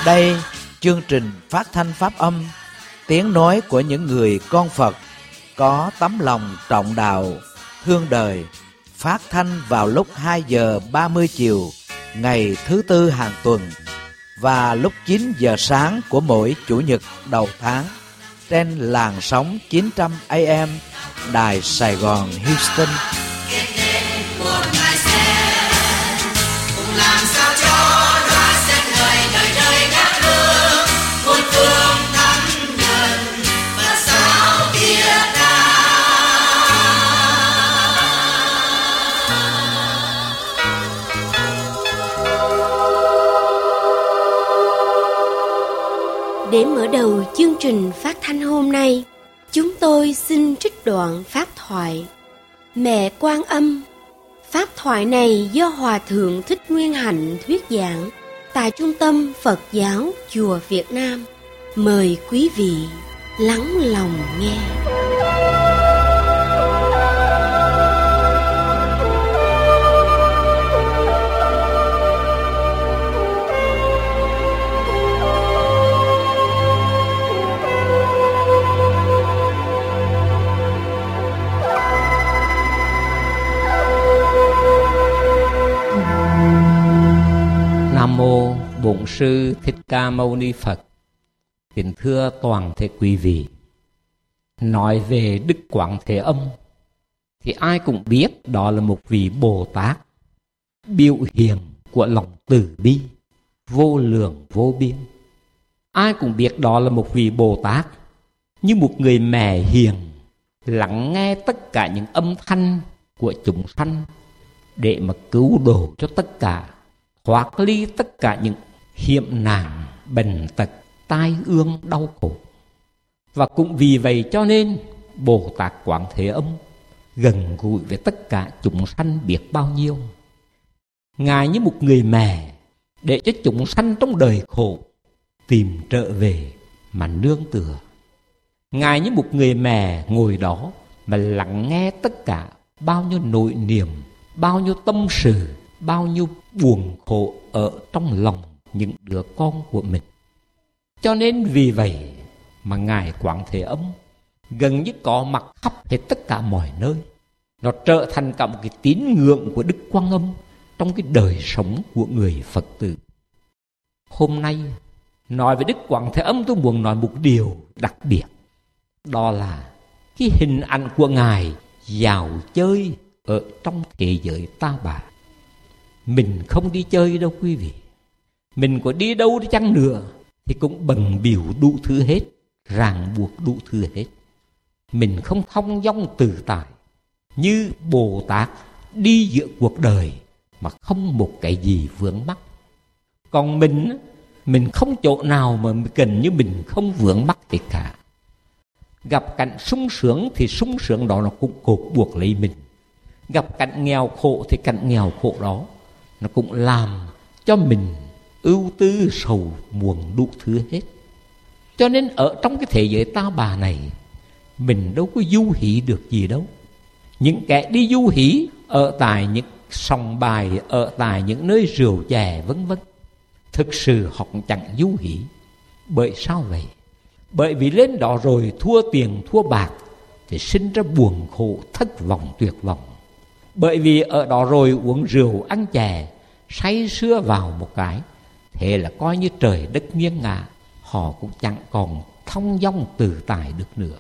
Đây, chương trình phát thanh pháp âm, tiếng nói của những người con Phật có tấm lòng trọng đạo, thương đời, phát thanh vào lúc 2 giờ 30 chiều ngày thứ Tư hàng tuần và lúc 9 giờ sáng của mỗi Chủ nhật đầu tháng trên làn sóng 900 AM Đài Sài Gòn Houston. Để mở đầu chương trình phát thanh hôm nay, chúng tôi xin trích đoạn pháp thoại Mẹ Quan Âm. Pháp thoại này do Hòa Thượng Thích Nguyên Hạnh thuyết giảng tại Trung tâm Phật giáo Chùa Việt Nam. Mời quý vị lắng lòng nghe. Nam mô Bổn Sư Thích Ca Mâu Ni Phật. Kính thưa toàn thể quý vị, nói về Đức Quán Thế Âm thì ai cũng biết đó là một vị Bồ Tát biểu hiện của lòng từ bi vô lượng vô biên. Ai cũng biết đó là một vị Bồ Tát như một người mẹ hiền, lắng nghe tất cả những âm thanh của chúng sanh để mà cứu độ cho tất cả, thoát ly tất cả những hiểm nạn, bệnh tật, tai ương, đau khổ. Và cũng vì vậy cho nên Bồ Tát Quán Thế Âm gần gũi với tất cả chúng sanh biết bao nhiêu. Ngài như một người mẹ để cho chúng sanh trong đời khổ tìm trở về mà nương tựa. Ngài như một người mẹ ngồi đó mà lắng nghe tất cả bao nhiêu nỗi niềm, bao nhiêu tâm sự, bao nhiêu buồn khổ ở trong lòng những đứa con của mình. Cho nên vì vậy mà Ngài Quán Thế Âm gần như có mặt khắp hết tất cả mọi nơi. Nó trở thành cả một cái tín ngưỡng của Đức Quan Âm trong cái đời sống của người Phật tử. Hôm nay nói về Đức Quán Thế Âm, tôi muốn nói một điều đặc biệt. Đó là cái hình ảnh của Ngài dạo chơi ở trong thế giới ta bà. Mình không đi chơi đâu quý vị. Mình có đi đâu đi chăng nữa thì cũng bận bịu đủ thứ hết, ràng buộc đủ thứ hết. Mình không thong dong tự tại như Bồ Tát đi giữa cuộc đời mà không một cái gì vướng mắc. Còn mình không chỗ nào mà gần như mình không vướng mắc gì cả. Gặp cảnh sung sướng thì sung sướng đó nó cũng cột buộc lấy mình. Gặp cảnh nghèo khổ thì cảnh nghèo khổ đó nó cũng làm cho mình ưu tư sầu muộn đủ thứ hết. Cho nên ở trong cái thế giới ta bà này, mình đâu có du hí được gì đâu. Những kẻ đi du hí ở tại những sòng bài, ở tại những nơi rượu chè vân vân, thực sự họ cũng chẳng du hí. Bởi sao vậy? Bởi vì lên đó rồi thua tiền thua bạc thì sinh ra buồn khổ, thất vọng, tuyệt vọng. Bởi vì ở đó rồi uống rượu ăn chè, say sưa vào một cái, thế là coi như trời đất nghiêng ngả, họ cũng chẳng còn thong dong tự tại được nữa.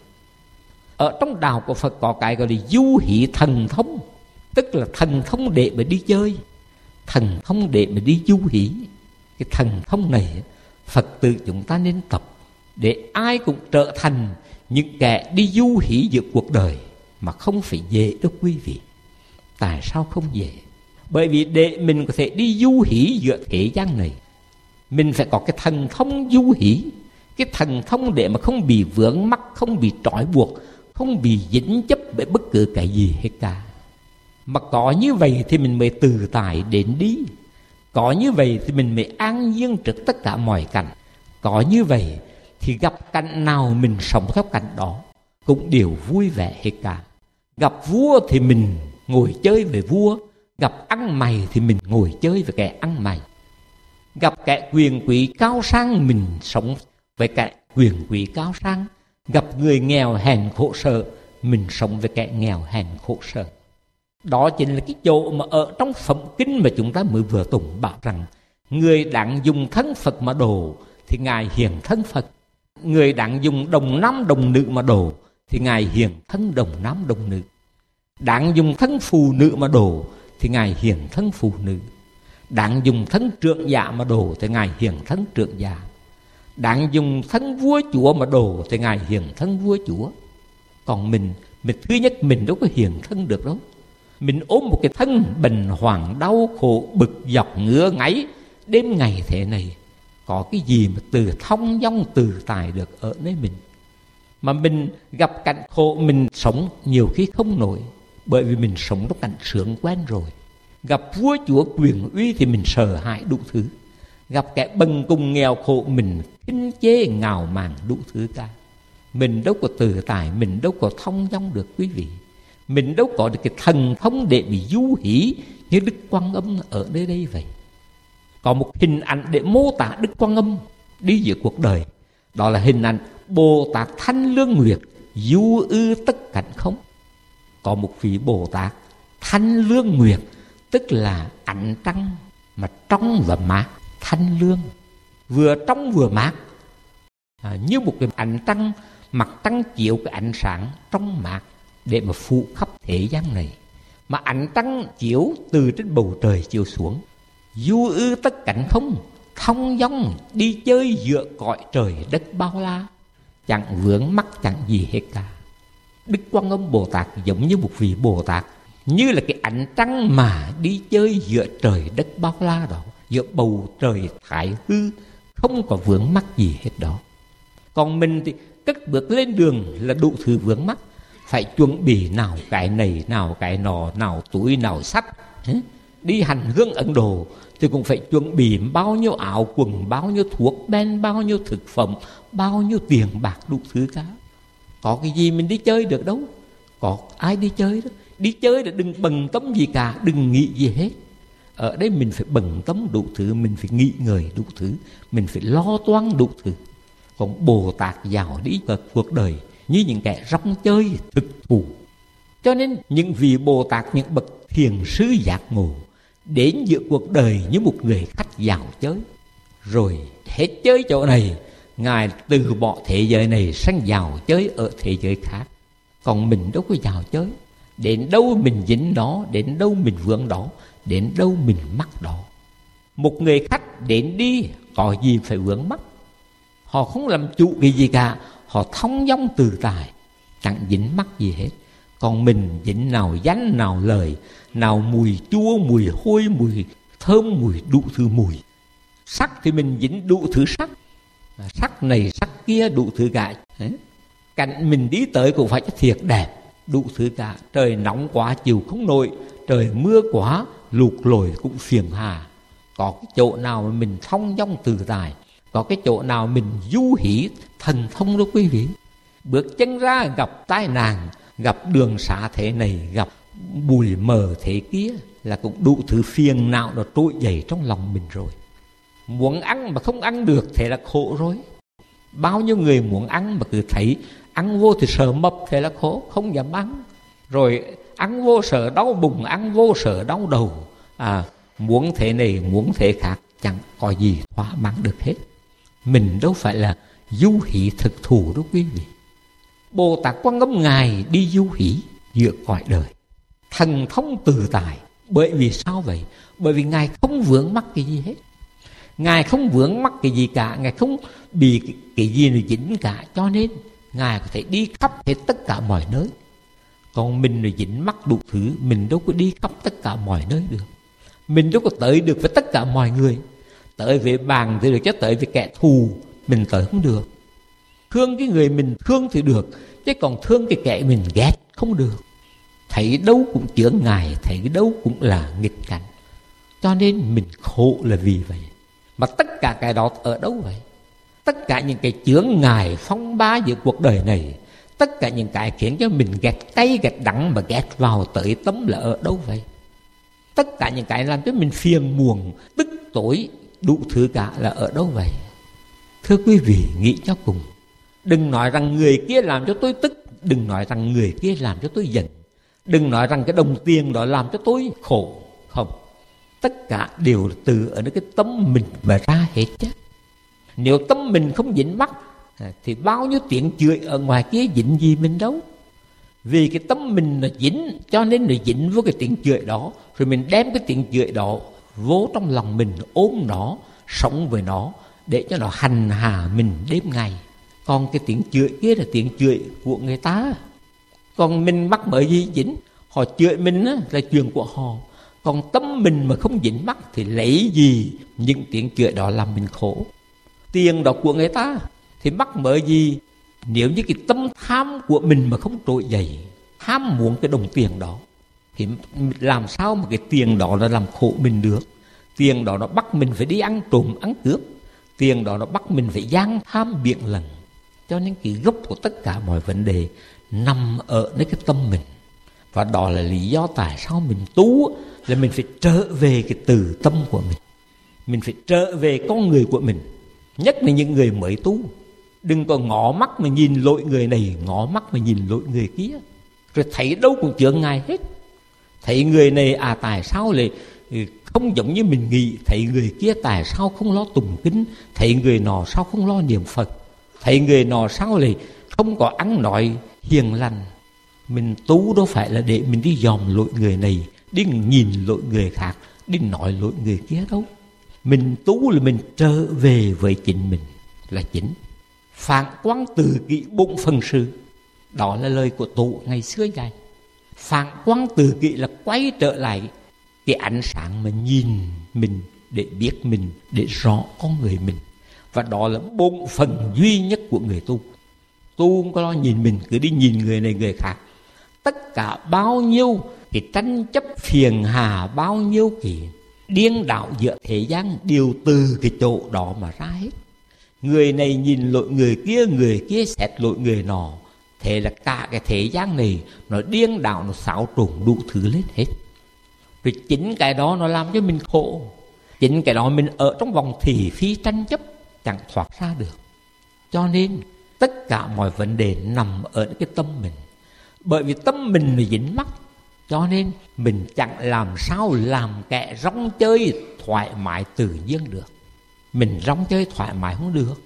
Ở trong đạo của Phật có cái gọi là du hí thần thông, tức là thần thông để mà đi chơi, thần thông để mà đi du hí. Cái thần thông này Phật tử chúng ta nên tập để ai cũng trở thành những kẻ đi du hí giữa cuộc đời mà không phải dễ đâu quý vị. Tại sao không dễ? Bởi vì để mình có thể đi du hí giữa thế gian này, mình phải có cái thần thông du hí, cái thần thông để mà không bị vướng mắc, không bị trói buộc, không bị dính chấp bởi bất cứ cái gì hết cả. Mà có như vậy thì mình mới tự tại đến đi. Có như vậy thì mình mới an nhiên trước tất cả mọi cảnh. Có như vậy thì gặp cảnh nào mình sống theo cảnh đó cũng đều vui vẻ hết cả. Gặp vua thì mình ngồi chơi với vua, gặp ăn mày thì mình ngồi chơi với kẻ ăn mày. Gặp kẻ quyền quý cao sang, mình sống với kẻ quyền quý cao sang. Gặp người nghèo hèn khổ sở, mình sống với kẻ nghèo hèn khổ sở. Đó chính là cái chỗ mà ở trong phẩm kinh mà chúng ta mới vừa tụng bảo rằng người đáng dùng thân Phật mà độ thì Ngài hiện thân Phật. Người đáng dùng đồng nam đồng nữ mà độ thì Ngài hiện thân đồng nam đồng nữ. Đáng dùng thân phụ nữ mà độ thì Ngài hiện thân phụ nữ. Đáng dùng thân trưởng giả mà độ thì Ngài hiện thân trưởng giả. Đáng dùng thân vua chúa mà độ thì Ngài hiện thân vua chúa. Còn mình thứ nhất mình đâu có hiện thân được đâu. Mình ôm một cái thân bệnh hoạn đau khổ bực dọc ngứa ngáy đêm ngày thế này, có cái gì mà từ thông dong từ tài được ở nơi mình. Mà mình gặp cảnh khổ mình sống nhiều khi không nổi, bởi vì mình sống trong cảnh sướng quen rồi. Gặp vua chúa quyền uy thì mình sợ hãi đủ thứ. Gặp kẻ bần cùng nghèo khổ mình khinh chê ngào màng đủ thứ cả. Mình đâu có từ tài, mình đâu có thông dong được quý vị. Mình đâu có được cái thần thông để bị du hí như Đức Quan Âm ở nơi đây vậy. Có một hình ảnh để mô tả Đức Quan Âm đi giữa cuộc đời. Đó là hình ảnh Bồ Tát Thanh Lương Nguyệt du ư tất cảnh không. Có một vị Bồ Tát Thanh Lương Nguyệt, tức là ánh trăng mà trong và mát. Thanh lương, vừa trong vừa mát, như một cái ánh trăng, mặt trăng chiếu cái ánh sáng trong mát để mà phủ khắp thế gian này. Mà ánh trăng chiếu từ trên bầu trời chiếu xuống, du ư tất cảnh không, thông dong đi chơi giữa cõi trời đất bao la, chẳng vướng mắc chẳng gì hết cả. Đức Quan Âm Bồ Tát giống như một vị Bồ Tát, như là cái ánh trăng mà đi chơi giữa trời đất bao la đó, giữa bầu trời thái hư, không có vướng mắc gì hết đó. Còn mình thì cất bước lên đường là đủ thứ vướng mắc, phải chuẩn bị nào cái này, nào cái nọ, nào túi, nào sách. Đi hành hương Ấn Độ thì cũng phải chuẩn bị bao nhiêu áo quần, bao nhiêu thuốc men, bao nhiêu thực phẩm, bao nhiêu tiền bạc đủ thứ cả. Có cái gì mình đi chơi được đâu. Có ai đi chơi đó. Đi chơi là đừng bận tâm gì cả, đừng nghĩ gì hết. Ở đây mình phải bận tâm đủ thứ, mình phải nghĩ ngợi đủ thứ, mình phải lo toan đủ thứ. Còn Bồ Tát dạo đi ở cuộc đời như những kẻ rong chơi thực thụ. Cho nên những vị Bồ Tát, những bậc thiền sư giác ngộ đến giữa cuộc đời như một người khách dạo chơi. Rồi hết chơi chỗ này, Ngài từ bỏ thế giới này sang dạo chơi ở thế giới khác. Còn mình đâu có dạo chơi. Đến đâu mình dính đó, đến đâu mình vướng đó, đến đâu mình mắc đó. Một người khách đến đi có gì phải vướng mắc. Họ không làm chủ cái gì cả, họ thông dong từ tài, chẳng dính mắc gì hết. Còn mình dính nào danh, nào lời, nào mùi chua, mùi hôi, mùi thơm, mùi đủ thứ mùi. Sắc thì mình dính đủ thứ sắc, sắc này sắc kia đủ thứ cả. Cảnh mình đi tới cũng phải thiệt đẹp, đủ thứ cả. Trời nóng quá chịu không nổi, trời mưa quá lụt lội cũng phiền hà. Có cái chỗ nào mà mình thông dong từ tài, có cái chỗ nào mình du hí thần thông đó quý vị. Bước chân ra gặp tai nạn, gặp đường xá thế này, gặp bụi mờ thế kia, là cũng đủ thứ phiền não nó trỗi dậy trong lòng mình rồi. Muốn ăn mà không ăn được thế là khổ rồi. Bao nhiêu người muốn ăn mà cứ thấy ăn vô thì sợ mập thế là khổ, không dám ăn. Rồi ăn vô sợ đau bụng, ăn vô sợ đau đầu. Muốn thế này, muốn thế khác, chẳng có gì thỏa mãn được hết. Mình đâu phải là du hí thực thù đó quý vị. Bồ Tát Quan Âm Ngài đi du hí giữa cõi đời, thần thông từ tài. Bởi vì sao vậy? Bởi vì Ngài không vướng mắc cái gì hết. Ngài không vướng mắc cái gì cả, Ngài không bị cái gì nó dính cả. Cho nên Ngài có thể đi khắp hết tất cả mọi nơi. Còn mình là dính mắc đủ thứ, mình đâu có đi khắp tất cả mọi nơi được. Mình đâu có tới được với tất cả mọi người. Tới với bạn thì được, chứ tới với kẻ thù mình tới không được. Thương cái người mình thương thì được, chứ còn thương cái kẻ mình ghét không được. Thấy đâu cũng chướng ngại, thấy đâu cũng là nghịch cảnh. Cho nên mình khổ là vì vậy. Mà tất cả cái đó ở đâu vậy? Tất cả những cái chướng ngại phong ba giữa cuộc đời này, tất cả những cái khiến cho mình ghét cay ghét đắng mà ghét vào tới tâm là ở đâu vậy? Tất cả những cái làm cho mình phiền muộn, tức tối, đủ thứ cả là ở đâu vậy? Thưa quý vị, nghĩ cho cùng. Đừng nói rằng người kia làm cho tôi tức, đừng nói rằng người kia làm cho tôi giận, đừng nói rằng cái đồng tiền đó làm cho tôi khổ. Không, tất cả đều từ ở cái tâm mình mà ra hết chứ. Nếu tâm mình không dính mắc thì bao nhiêu tiếng chửi ở ngoài kia dính gì mình đâu. Vì cái tâm mình nó dính, cho nên nó dính với cái tiếng chửi đó. Rồi mình đem cái tiếng chửi đó vô trong lòng mình, ôm nó, sống với nó, để cho nó hành hạ mình đêm ngày. Còn cái tiếng chửi kia là tiếng chửi của người ta. Còn mình mắc bởi gì dính? Họ chửi mình là chuyện của họ. Còn tâm mình mà không dính mắc thì lấy gì những tiếng chửi đó làm mình khổ? Tiền đó của người ta thì mắc bởi gì? Nếu như cái tâm tham của mình mà không trỗi dậy, tham muốn cái đồng tiền đó, thì làm sao mà cái tiền đó là làm khổ mình được? Tiền đó nó bắt mình phải đi ăn trộm, ăn cướp. Tiền đó nó bắt mình phải gian tham biện lần. Cho nên cái gốc của tất cả mọi vấn đề nằm ở nơi cái tâm mình. Và đó là lý do tại sao mình tu, là mình phải trở về cái từ tâm của mình. Mình phải trở về con người của mình. Nhất là những người mới tu. Đừng có ngó mắt mà nhìn lỗi người này, ngó mắt mà nhìn lỗi người kia. Rồi thấy đâu cũng chướng ngại hết. Thấy người này tại sao lại không giống như mình nghĩ. Thấy người kia tại sao không lo tụng kinh. Thấy người nọ sao không lo niệm Phật. Thấy người nọ sao lại không có ăn nói hiền lành. Mình tu đâu phải là để mình đi dòm lỗi người này, đi nhìn lỗi người khác, đi nói lỗi người kia đâu. Mình tu là mình trở về với chính mình là chính. Phản quang từ kỵ bụng phần sự. Đó là lời của Tổ ngày xưa dạy. Phản quang từ kỵ là quay trở lại cái ánh sáng mà nhìn mình, để biết mình, để rõ con người mình. Và đó là bổn phận duy nhất của người tu. Tu không có lo nhìn mình, cứ đi nhìn người này người khác. Tất cả bao nhiêu cái tranh chấp phiền hà, bao nhiêu cái điên đảo giữa thế gian đều từ cái chỗ đó mà ra hết. Người này nhìn lỗi người kia xét lỗi người nọ. Thế là cả cái thế gian này nó điên đảo, nó xáo trộn đủ thứ lên hết. Vì chính cái đó nó làm cho mình khổ. Chính cái đó mình ở trong vòng thị phi tranh chấp, chẳng thoát ra được. Cho nên tất cả mọi vấn đề nằm ở cái tâm mình. Bởi vì tâm mình là dính mắc, cho nên mình chẳng làm sao làm kẻ rong chơi thoải mái tự nhiên được. Mình rong chơi thoải mái không được.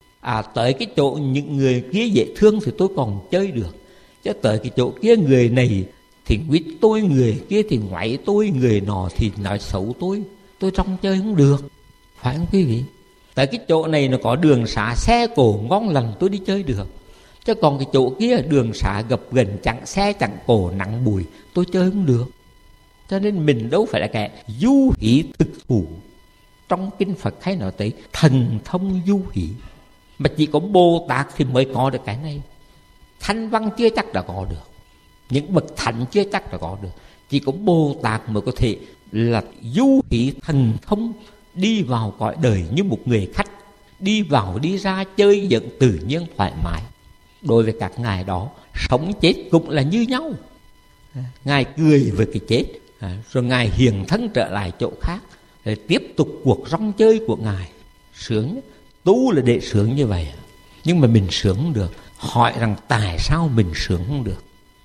Tới cái chỗ những người kia dễ thương thì tôi còn chơi được. Chứ tới cái chỗ kia người này thì quýt tôi, người kia thì ngoáy tôi, người nọ thì nói xấu tôi rong chơi không được. Phải không quý vị? Tại cái chỗ này nó có đường xá xe cổ ngon lành tôi đi chơi được. Chứ còn cái chỗ kia đường xá gập gần, chẳng xe chẳng cổ nặng bụi, tôi chơi không được. Cho nên mình đâu phải là kẻ du hí thực thủ. Trong kinh Phật hay nói tới thần thông du hí. Mà chỉ có Bồ Tát thì mới có được cái này. Thanh văn chưa chắc đã có được. Những bậc thánh chưa chắc đã có được. Chỉ có Bồ Tát mới có thể là du hí thần thông, đi vào cõi đời như một người khách, đi vào đi ra chơi giận tự nhiên thoải mái. Đối với các ngài đó, sống chết cũng là như nhau. Ngài cười với cái chết, rồi ngài hiền thân trở lại chỗ khác, để tiếp tục cuộc rong chơi của ngài. Sướng, tu là để sướng như vậy. Nhưng mà mình sướng không được. Hỏi rằng tại sao mình sướng không được?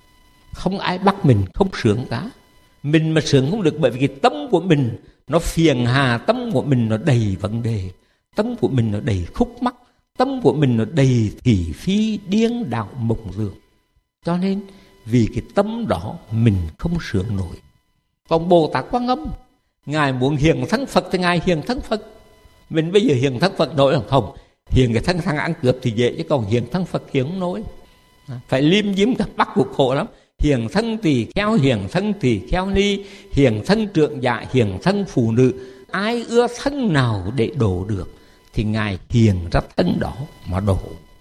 Không ai bắt mình không sướng cả. Mình mà sướng không được bởi vì cái tâm của mình nó phiền hà, tâm của mình nó đầy vấn đề, tâm của mình nó đầy khúc mắc, tâm của mình nó đầy thị phi điên đạo mộng lường. Cho nên vì cái tâm đó mình không sướng nổi. Còn Bồ Tát Quan Âm, ngài muốn hiện thân Phật thì ngài hiện thân Phật. Mình bây giờ hiện thân Phật nổi không? Hiện cái thân thằng ăn cướp thì dễ, chứ còn hiện thân Phật hiện không nổi. Phải liêm diêm cả bắt cuộc khổ lắm. Hiện thân tỳ kheo, hiện thân tỳ kheo ni, hiện thân trượng dạ, hiện thân phụ nữ. Ai ưa thân nào để đổ được thì ngài hiện ra thân đó mà đổ.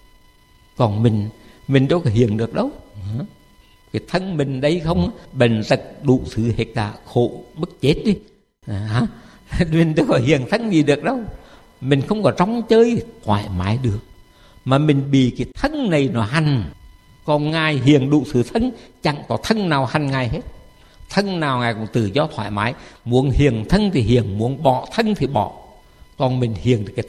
Còn mình đâu có hiện được đâu. Cái thân mình đây không, bệnh tật đủ thứ hết cả, khổ bức chết đi. Mình đâu có hiện thân gì được đâu. Mình không có rong chơi thoải mái được. Mà mình bị cái thân này nó hành. Còn ngài hiện đủ thứ thân, chẳng có thân nào hành ngài hết. Thân nào ngài cũng tự do thoải mái. Muốn hiện thân thì hiện, muốn bỏ thân thì bỏ. Còn mình hiền được cái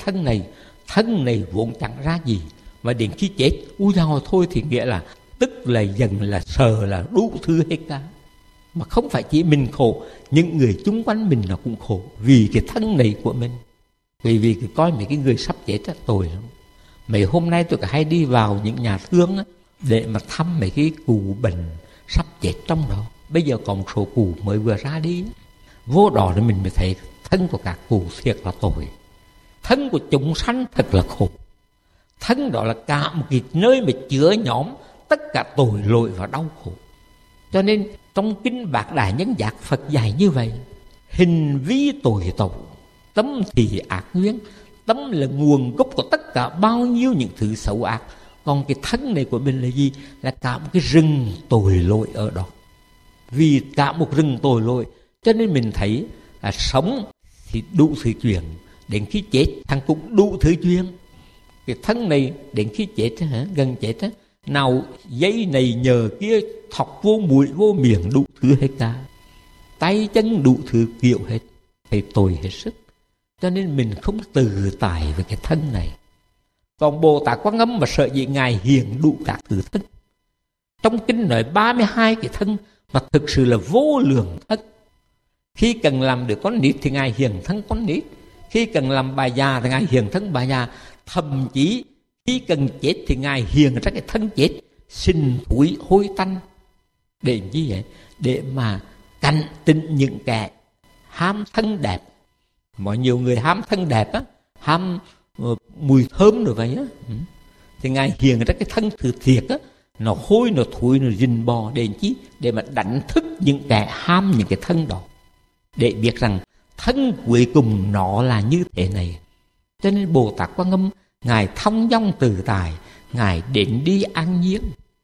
thân này vốn chẳng ra gì, mà đến khi chết úi dao thôi thì nghĩa là tức là dần là sờ là đủ thứ hết cả. Mà không phải chỉ mình khổ, những người chung quanh mình nó cũng khổ vì cái thân này của mình. Vì cái coi mấy cái người sắp chết rất tồi lắm. Mấy hôm nay tôi hay đi vào những nhà thương để mà thăm mấy cái cụ bệnh sắp chết trong đó. Bây giờ còn một số cụ mới vừa ra đi, vô đó thì mình mới thấy thân của các cụ thiệt là tồi. Thân của chúng sanh thật là khổ. Thân đó là cả một cái nơi mà chứa nhóm tất cả tội lỗi và đau khổ. Cho nên trong kinh Bát Đại Nhân Giác Phật dạy như vậy: hình vi tội tẩu, tâm thì ác nguyên. Tâm là nguồn gốc của tất cả bao nhiêu những thứ xấu ác. Còn cái thân này của mình là gì? Là cả một cái rừng tội lỗi ở đó. Vì cả một rừng tội lỗi cho nên mình thấy là sống thì đủ thứ chuyện, đến khi chết thằng cũng đủ thứ chuyện. Cái thân này đến khi chết gần chết nào dây này nhờ kia thọc vô mũi vô miệng đủ thứ hết cả, tay chân đủ thứ kiểu hết, thì tội hết sức. Cho nên mình không tự tại về cái thân này. Còn Bồ Tát Quan Âm mà sợ gì Ngài hiện đủ các thứ thân. Trong kinh nói 32 cái thân mà thực sự là vô lượng thân. Khi cần làm được con nít thì Ngài hiện thân con nít, khi cần làm bà già thì Ngài hiện thân bà già, thậm chí khi cần chết thì Ngài hiện ra cái thân chết sinh thúi hôi tanh. Để gì vậy? Để mà cảnh tỉnh những kẻ ham thân đẹp. Mọi nhiều người ham thân đẹp á, ham mùi thơm rồi vậy á, thì Ngài hiện ra cái thân thừa thiệt á, nó hôi, nó thúi, nó rình bò. Để chi? Để mà đánh thức những kẻ ham những cái thân đó, để biết rằng thân cuối cùng nó là như thế này. Cho nên Bồ Tát Quan Âm Ngài thông dong tự tại, Ngài đến đi an nhiên.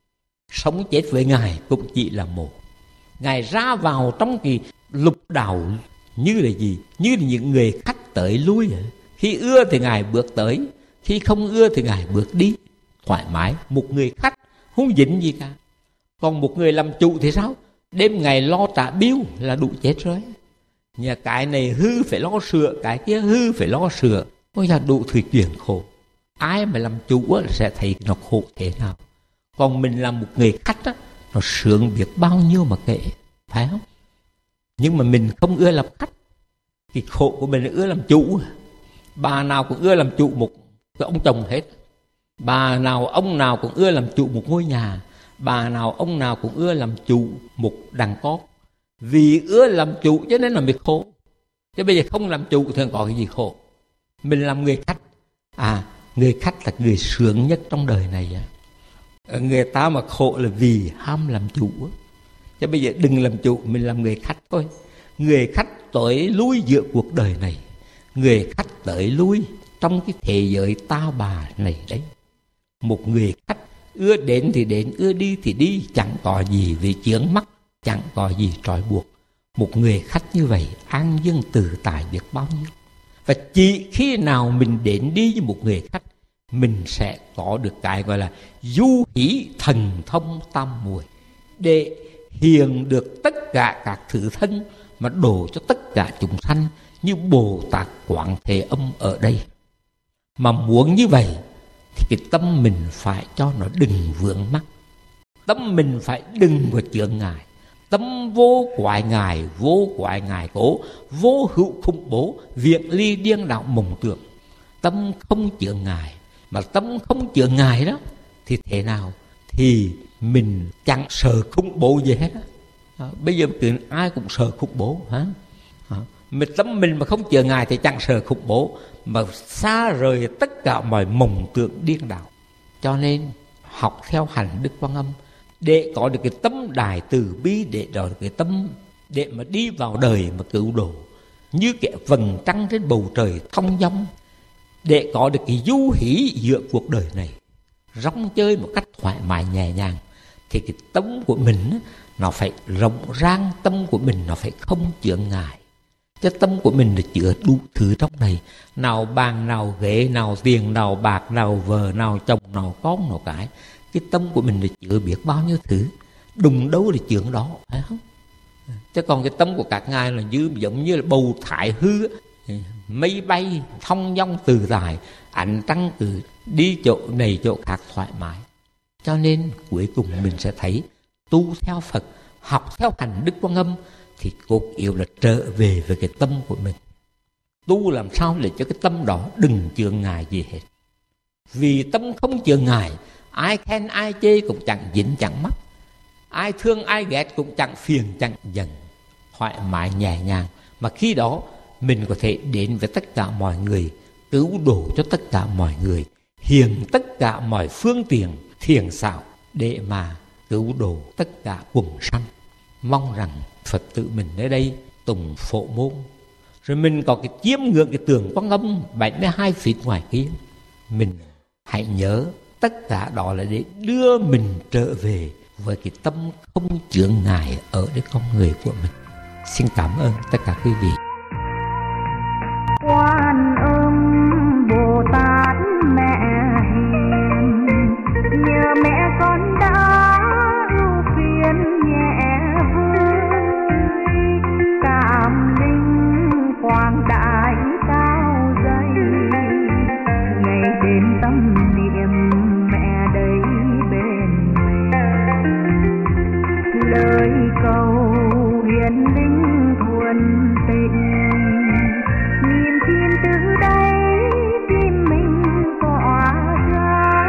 Sống chết với Ngài cũng chỉ là một. Ngài ra vào trong cái lục đạo như là gì? Như là những người khách tới lui. Khi ưa thì Ngài bước tới, khi không ưa thì Ngài bước đi, thoải mái. Một người khách không dính gì cả. Còn một người làm chủ thì sao? Đêm ngày lo trả bill là đủ chết rồi. Nhà cái này hư phải lo sửa, cái kia hư phải lo sửa. Ôi là đủ thứ chuyện khổ. Ai mà làm chủ sẽ thấy nó khổ thế nào. Còn mình là một người khách á, nó sướng biết bao nhiêu mà kệ, phải không? Nhưng mà mình không ưa làm khách. Cái khổ của mình là ưa làm chủ. Bà nào cũng ưa làm chủ một cái ông chồng hết. Bà nào ông nào cũng ưa làm chủ một ngôi nhà. Bà nào ông nào cũng ưa làm chủ một đàn con. Vì ưa làm chủ cho nên là mình khổ. Chứ bây giờ không làm chủ thì có cái gì khổ. Mình làm người khách. Người khách là người sướng nhất trong đời này. Người ta mà khổ là vì ham làm chủ. Chứ bây giờ đừng làm chủ, mình làm người khách thôi. Người khách tới lui giữa cuộc đời này. Người khách tới lui trong cái thế giới ta bà này đấy. Một người khách ưa đến thì đến, ưa đi thì đi, chẳng có gì về chướng mắt, chẳng có gì trói buộc. Một người khách như vậy an dương tự tại biết bao nhiêu. Và chỉ khi nào mình đến đi với một người khách, mình sẽ có được cái gọi là du hí thần thông tam muội, để hiện được tất cả các thứ thân mà đổ cho tất cả chúng sanh như Bồ Tát Quán Thế Âm ở đây. Mà muốn như vậy thì cái tâm mình phải cho nó đừng vướng mắc. Tâm mình phải đừng có chướng ngại. Tâm vô quại ngại, vô quại ngại cố, vô hữu khủng bố, viện ly điên đạo mộng tưởng. Tâm không chướng ngại. Mà tâm không chướng ngại đó thì thế nào? Thì mình chẳng sợ khủng bố gì hết á. Bây giờ ai cũng sợ khủng bố hả? Tâm mình mà không chướng ngại thì chẳng sợ khủng bố, mà xa rời tất cả mọi mộng tưởng điên đảo. Cho nên học theo hành Đức Quan Âm để có được cái tâm đại từ bi, để có được cái tâm để mà đi vào đời mà cứu độ, như cái vầng trăng trên bầu trời thông dong, để có được cái du hí giữa cuộc đời này, rong chơi một cách thoải mái nhẹ nhàng. Thì cái tâm của mình nó phải rộng rang, tâm của mình nó phải không chướng ngại. Chứ tâm của mình là chứa đủ thứ trong này. Nào bàn, nào ghế, nào tiền, nào bạc, nào vợ, nào chồng, nào con, nào cái. Cái tâm của mình là chứa biết bao nhiêu thứ. Đùng đâu là chướng đó, phải không? Chứ còn cái tâm của các ngài là giống như là bầu thải hư, Mây bay thong dong tự tại, ánh trăng cứ đi chỗ này chỗ khác thoải mái. Cho nên cuối cùng mình sẽ thấy tu theo Phật, học theo hành Đức Quan Âm thì cốt yếu là trở về với cái tâm của mình. Tu làm sao để cho cái tâm đó đừng chướng ngại gì hết. Vì tâm không chướng ngại, ai khen ai chê cũng chẳng dính chẳng mắc, ai thương ai ghét cũng chẳng phiền chẳng giận, thoải mái nhẹ nhàng. Mà khi đó mình có thể đến với tất cả mọi người, cứu độ cho tất cả mọi người, hiện tất cả mọi phương tiện thiện xảo để mà cứu độ tất cả quần sanh. Mong rằng Phật tử mình ở đây tùng phổ môn, rồi mình có cái chiêm ngưỡng cái tượng Quan Âm 72 feet ngoài kia. Mình hãy nhớ tất cả đó là để đưa mình trở về với cái tâm không chướng ngại ở cái con người của mình. Xin cảm ơn tất cả quý vị. Quan Âm Bồ Tát mẹ hiền, nhờ mẹ con đã ưu phiền nhẹ vui, cảm linh quang đại cao dày, ngày đêm tâm niệm mẹ đây bên mình, lời cầu hiền linh thuần tình, niềm tin từ đây tim mình tỏa ra,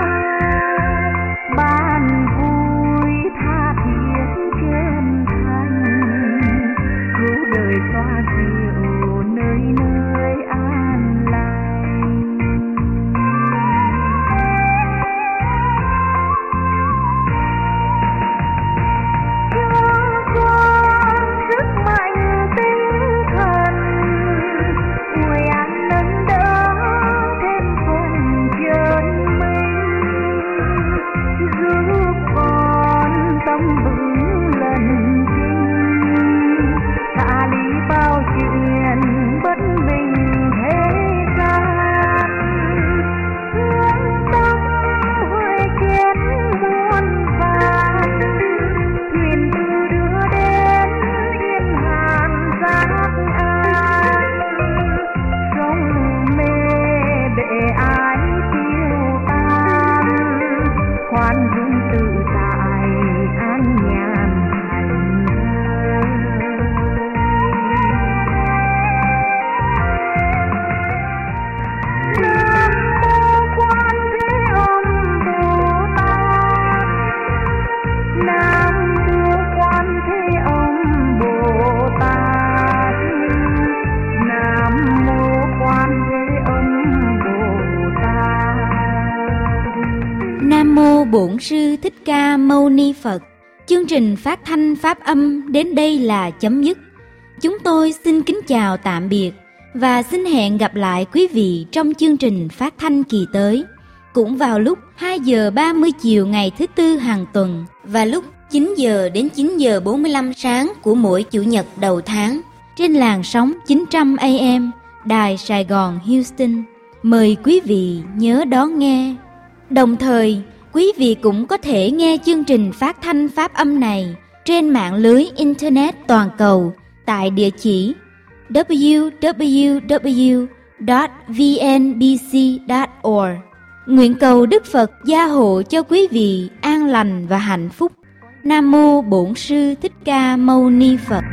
ban vui tha thiết chân thành, cứu đời xoa dịu nơi nơi an lành. Cho con sức mạnh tinh thần, người an nâng đỡ thêm phần chân mình, giúp con tâm vững lần chinh, xa lý bao chuyện bất bình thế gian, hướng tâm huệ kết muôn vàn, thuyền tư đưa đến yên hàng giác an, sông mê bể ái tiêu tan, khoan dung tự tại an nhàn thành Nam mô Quan Thế Âm Bồ Tát, Nam mô Quan Thế Âm Bồ Tát, Nam mô Quan Thế Âm Bồ Tát. Nam mô Bổn Sư Thích Ca Mâu Ni Phật. Chương trình phát thanh pháp âm đến đây là chấm dứt. Chúng tôi xin kính chào tạm biệt và xin hẹn gặp lại quý vị trong chương trình phát thanh kỳ tới, cũng vào lúc 2 giờ 30 chiều ngày thứ Tư hàng tuần và lúc 9 giờ đến 9 giờ 45 sáng của mỗi Chủ nhật đầu tháng trên làn sóng 900 AM Đài Sài Gòn Houston. Mời quý vị nhớ đón nghe. Đồng thời, quý vị cũng có thể nghe chương trình phát thanh pháp âm này trên mạng lưới Internet toàn cầu tại địa chỉ www.vnbc.org. Nguyện cầu Đức Phật gia hộ cho quý vị an lành và hạnh phúc. Nam mô Bổn Sư Thích Ca Mâu Ni Phật.